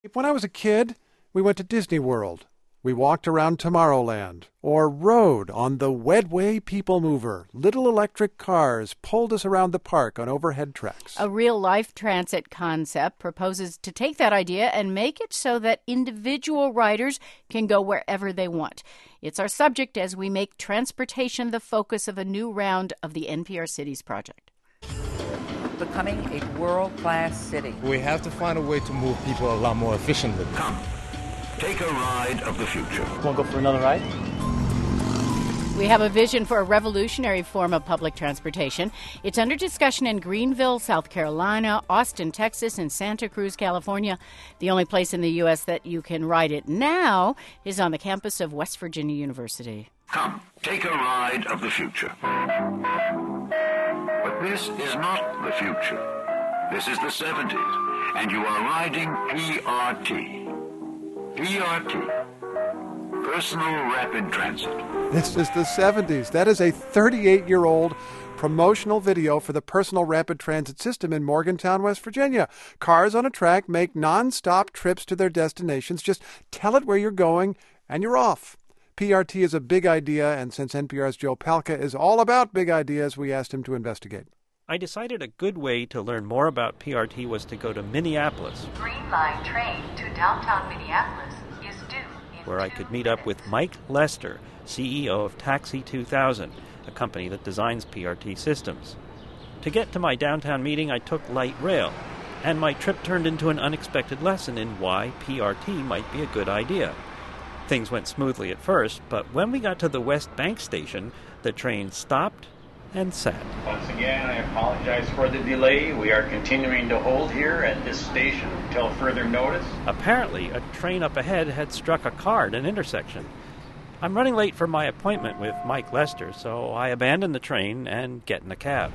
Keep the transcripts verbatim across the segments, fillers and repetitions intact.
When I was a kid, we went to Disney World. We walked around Tomorrowland, or rode on the Wedway People Mover. Little electric cars pulled us around the park on overhead tracks. A real-life transit concept proposes to take that idea and make it so that individual riders can go wherever they want. It's our subject as we make transportation the focus of a new round of the N P R Cities project. Becoming a world-class city. We have to find a way to move people a lot more efficiently. Come, take a ride of the future. Want to go for another ride? We have a vision for a revolutionary form of public transportation. It's under discussion in Greenville, South Carolina, Austin, Texas, and Santa Cruz, California. The only place in the U S that you can ride it now is on the campus of West Virginia University. Come, take a ride of the future. But this is not the future. This is the seventies, and you are riding P R T. P R T, Personal Rapid Transit. This is the seventies. That is a thirty-eight-year-old promotional video for the Personal Rapid Transit System in Morgantown, West Virginia. Cars on a track make non-stop trips to their destinations. Just tell it where you're going, and you're off. P R T is a big idea, and since N P R's Joe Palca is all about big ideas, we asked him to investigate. I decided a good way to learn more about P R T was to go to Minneapolis. Green Line train to downtown Minneapolis is due in where I could meet up with Mike Lester, C E O of Taxi two thousand, a company that designs P R T systems. To get to my downtown meeting, I took light rail, and my trip turned into an unexpected lesson in why P R T might be a good idea. Things went smoothly at first, but when we got to the West Bank station, the train stopped and sat. Once again, I apologize for the delay. We are continuing to hold here at this station until further notice. Apparently, a train up ahead had struck a car at an intersection. I'm running late for my appointment with Mike Lester, so I abandon the train and get in a cab.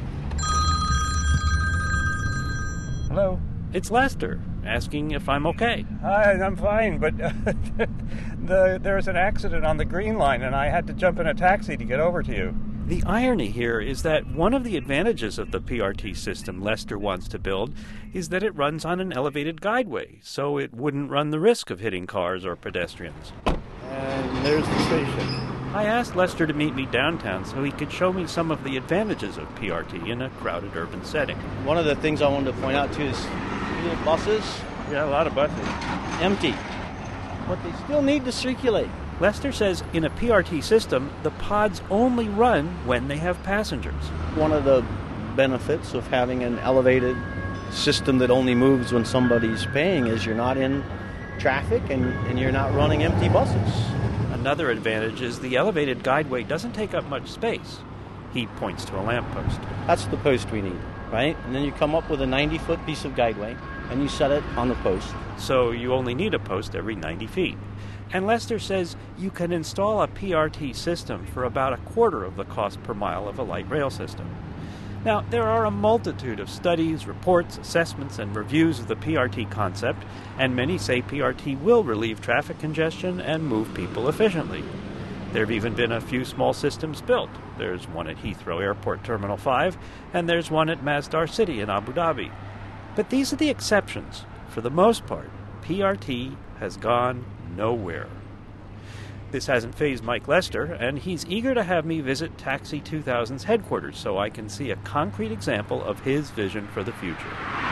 Hello? It's Lester, asking if I'm okay. Hi, I'm fine, but uh, the, there was an accident on the Green Line, and I had to jump in a taxi to get over to you. The irony here is that one of the advantages of the P R T system Lester wants to build is that it runs on an elevated guideway, so it wouldn't run the risk of hitting cars or pedestrians. And there's the station. I asked Lester to meet me downtown so he could show me some of the advantages of P R T in a crowded urban setting. One of the things I wanted to point out, too, is the buses. Yeah, a lot of buses. Empty. But they still need to circulate. Lester says in a P R T system, the pods only run when they have passengers. One of the benefits of having an elevated system that only moves when somebody's paying is you're not in traffic and, and you're not running empty buses. Another advantage is the elevated guideway doesn't take up much space. He points to a lamppost. That's the post we need, right? And then you come up with a ninety-foot piece of guideway, and you set it on the post. So you only need a post every ninety feet. And Lester says you can install a P R T system for about a quarter of the cost per mile of a light rail system. Now, there are a multitude of studies, reports, assessments, and reviews of the P R T concept, and many say P R T will relieve traffic congestion and move people efficiently. There have even been a few small systems built. There's one at Heathrow Airport Terminal five, and there's one at Masdar City in Abu Dhabi. But these are the exceptions. For the most part, P R T has gone nowhere. This hasn't fazed Mike Lester, and he's eager to have me visit Taxi two thousand's headquarters so I can see a concrete example of his vision for the future.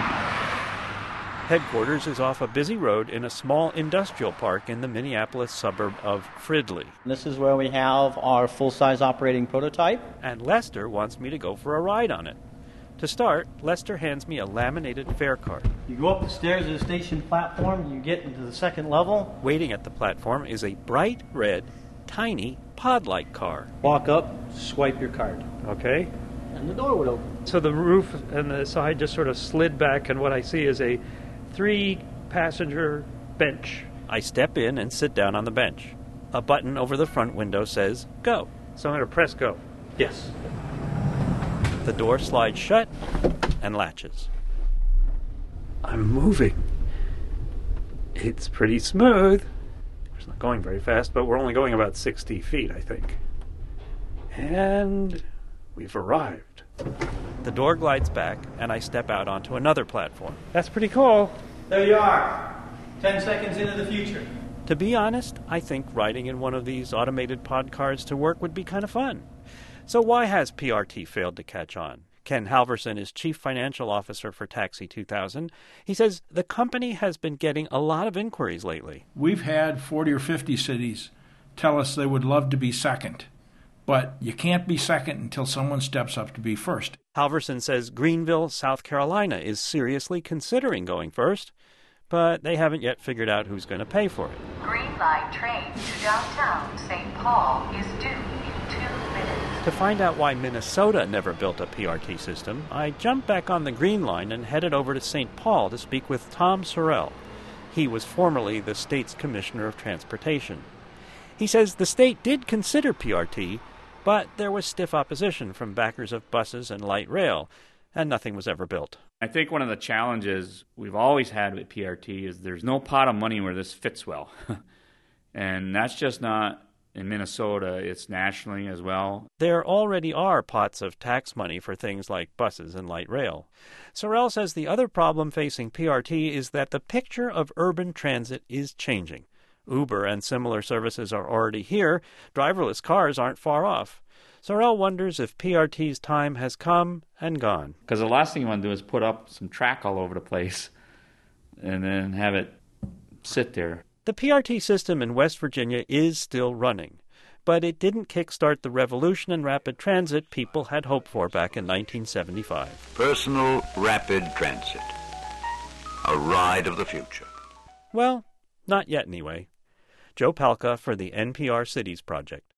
Headquarters is off a busy road in a small industrial park in the Minneapolis suburb of Fridley. This is where we have our full-size operating prototype. And Lester wants me to go for a ride on it. To start, Lester hands me a laminated fare card. You go up the stairs of the station platform, you get into the second level. Waiting at the platform is a bright red, tiny, pod-like car. Walk up, swipe your card. Okay. And the door would open. So the roof and the side just sort of slid back, and what I see is a three-passenger bench. I step in and sit down on the bench. A button over the front window says, go. So I'm going to press go. Yes. The door slides shut and latches. I'm moving. It's pretty smooth. It's not going very fast, but we're only going about sixty feet, I think. And we've arrived. The door glides back, and I step out onto another platform. That's pretty cool. There you are. Ten seconds into the future. To be honest, I think riding in one of these automated pod cars to work would be kind of fun. So why has P R T failed to catch on? Ken Halverson is Chief Financial Officer for Taxi two thousand. He says the company has been getting a lot of inquiries lately. We've had forty or fifty cities tell us they would love to be second, but you can't be second until someone steps up to be first. Halverson says Greenville, South Carolina is seriously considering going first, but they haven't yet figured out who's going to pay for it. Green Line train to downtown Saint Paul is due in two minutes. To find out why Minnesota never built a P R T system, I jumped back on the Green Line and headed over to Saint Paul to speak with Tom Sorrell. He was formerly the state's Commissioner of Transportation. He says the state did consider P R T, but there was stiff opposition from backers of buses and light rail, and nothing was ever built. I think one of the challenges we've always had with P R T is there's no pot of money where this fits well. And that's just not in Minnesota, it's nationally as well. There already are pots of tax money for things like buses and light rail. Sorrell says the other problem facing P R T is that the picture of urban transit is changing. Uber and similar services are already here. Driverless cars aren't far off. Sorrell wonders if P R T's time has come and gone. Because the last thing you want to do is put up some track all over the place and then have it sit there. The P R T system in West Virginia is still running, but it didn't kickstart the revolution in rapid transit people had hoped for back in nineteen seventy-five. Personal rapid transit. A ride of the future. Well, not yet anyway. Joe Palca for the N P R Cities Project.